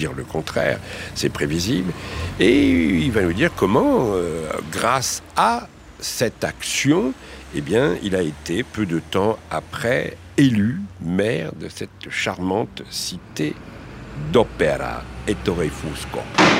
dire le contraire, c'est prévisible. Et il va nous dire comment, grâce à cette action, eh bien, il a été, peu de temps après, élu maire de cette charmante cité d'Opera, Ettore Fusco.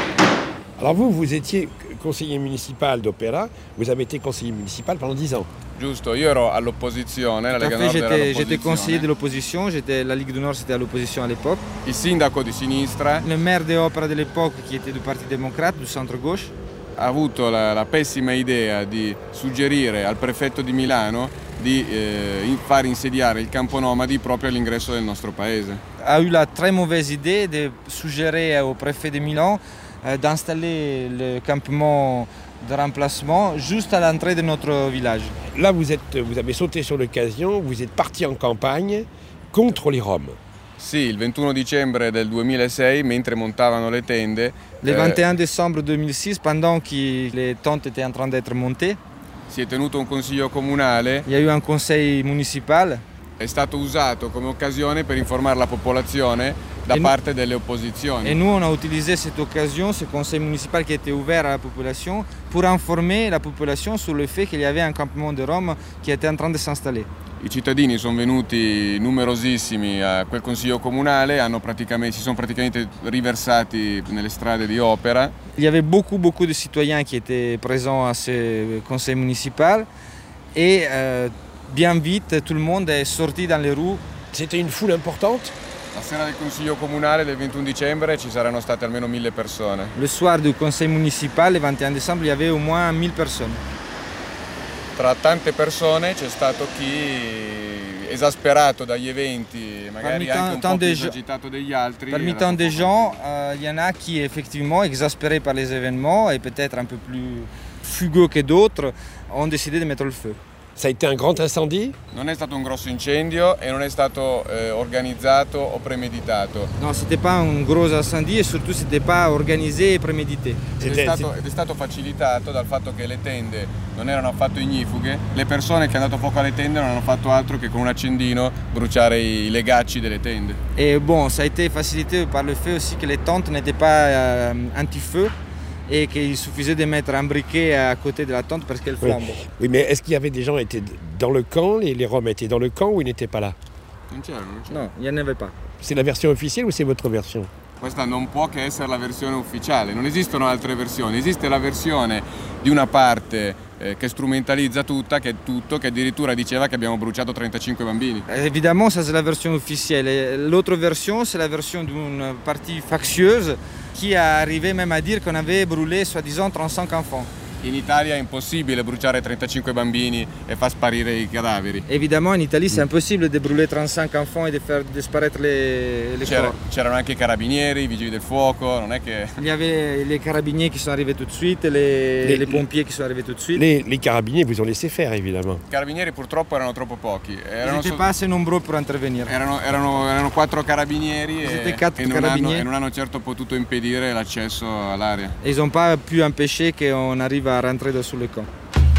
Alors vous étiez conseiller municipal d'Opera, vous avez été conseiller municipal pendant 10 ans. Giusto, io ero all'opposizione, la Lega Nord era all'opposizione. J'étais conseiller de l'opposition, la Ligue du Nord c'était à l'opposition à l'époque. Il sindaco di sinistra, le maire d'Opera de l'époque qui était du Parti démocrate, du centre-gauche, ha avuto la pessima idea di suggerire al prefetto di Milano di far insediare il campo nomadi proprio all'ingresso del nostro paese. A eu la très mauvaise idée de suggérer au préfet de Milan d'installer le campement de remplacement juste à l'entrée de notre village. Là, vous avez sauté sur l'occasion, vous êtes parti en campagne contre les Roms. Sì, il 21 dicembre del 2006, mentre montavano le tende... Le 21 décembre 2006, pendant que les tentes étaient en train d'être montées, si è tenuto un consiglio comunale. Il y a eu un conseil municipal. È stato usato come occasione per informare la popolazione da parte delle opposizioni. Et nous, on a utilisé cette occasion, ce conseil municipal qui était ouvert à la population, pour informer la population sur le fait qu'il y avait un campement de Roms qui était en train de s'installer. I cittadini sono venuti numerosissimi a quel consiglio comunale, si sono praticamente riversati nelle strade di Opera. Il y avait beaucoup de citoyens qui étaient présents à ce conseil municipal et bien vite tout le monde est sorti dans les rues. C'était une foule importante? La sera del consiglio comunale del 21 dicembre ci saranno state almeno 1000 persone. Le soir du conseil municipal, le 21 décembre, il y avait au moins 1000 personnes. Tra tante persone c'è stato chi, esasperato dagli eventi, magari anche un po' più agitato degli altri. Parmi tant de gens, il y en a qui effectivement, exaspérés par les événements et peut-être un peu plus fugueux que d'autres, ont décidé de mettre le feu. Ça a été un grand incendie? Non è stato un grosso incendio e non è stato organizzato o premeditato. Non, c'était pas un gros incendie et surtout c'était pas organisé et prémédité. Ed è stato facilitato dal fatto che le tende non erano affatto ignifughe. Le persone che hanno dato fuoco alle tende non hanno fatto altro che con un accendino bruciare i legacci delle tende. Et bon, ça a été facilité par le fait aussi que les tentes n'étaient pas anti-feu. Et qu'il suffisait de mettre un briquet à côté de la tente parce qu'elle flambe. Oui, mais est-ce qu'il y avait des gens qui étaient dans le camp, les Roms étaient dans le camp ou ils n'étaient pas là? Non, il n'y en avait pas. C'est la version officielle ou c'est votre version? Questa non può che essere la versione ufficiale, non esistono altre versioni, esiste la versione di una parte che strumentalizza tutto, che addirittura diceva che abbiamo bruciato 35 bambini. Évidemment, ça c'est la version officielle. L'autre version, c'est la version d'une partie factieuse qui a arrivé même à dire qu'on avait brûlé soi-disant 35 enfants. In Italia è impossibile bruciare 35 bambini e far sparire i cadaveri. Évidemment, en Italie, c'est impossible de brûler 35 enfants et de faire disparaître les corps. C'erano anche i carabinieri, i vigili del fuoco, non è che... Il y avait les carabiniers qui sont arrivés tout de suite, les pompiers qui sont arrivés tout de suite. Les carabiniers vous ont laissé faire, évidemment. I carabinieri purtroppo erano troppo pochi. Ils n'étaient pas assez nombreux pour intervenir. Erano 4 carabinieri e non hanno certo potuto impedire l'accesso all'area. Et ils n'ont pas pu empêcher qu'on arrive à rentrer sous le camp.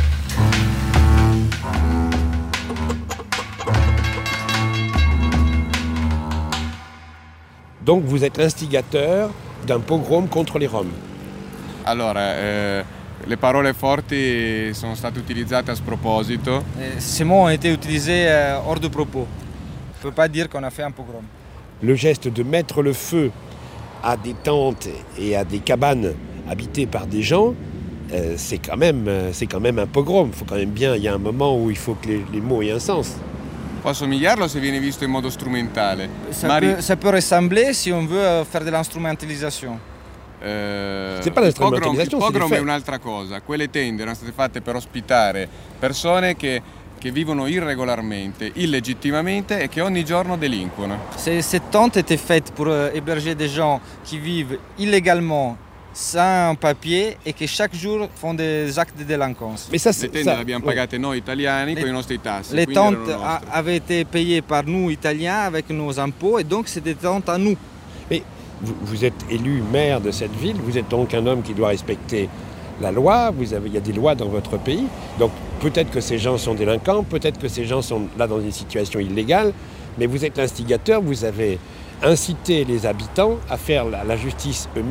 Donc vous êtes l'instigateur d'un pogrom contre les Roms. Allora, le parole forti sono state utilizzate a sproposito. Ces mots ont été utilisés hors de propos. On ne peut pas dire qu'on a fait un pogrom. Le geste de mettre le feu à des tentes et à des cabanes habitées par des gens, c'est quand même un pogrom. Il y a un moment où il faut que les mots aient un sens. Può somigliarlo se viene visto in modo strumentale. Ça peut ressembler si on veut faire de l'instrumentalisation. C'est pas l'instrumentalisation, il pogrom è un'altra cosa. Quelle tende erano state fatte per ospitare persone che vivono irregolarmente, illegittimamente et qui ogni giorno delinquono. Cette tente était faite pour héberger des gens qui vivent illégalement, sans papier et che chaque jour font des actes de délinquance. Le tende le abbiamo pagate noi italiani con i nostri tassi. Les tentes avaient été payées par nous Italiens avec nos impôts et donc c'est des tentes à nous. Mais vous êtes élu maire de cette ville, vous êtes donc un homme qui doit respecter la loi, il y a des lois dans votre pays, donc peut-être que ces gens sont délinquants, peut-être que ces gens sont là dans une situation illégale, mais vous êtes l'instigateur, vous avez inciter les habitants à faire la justice eux-mêmes.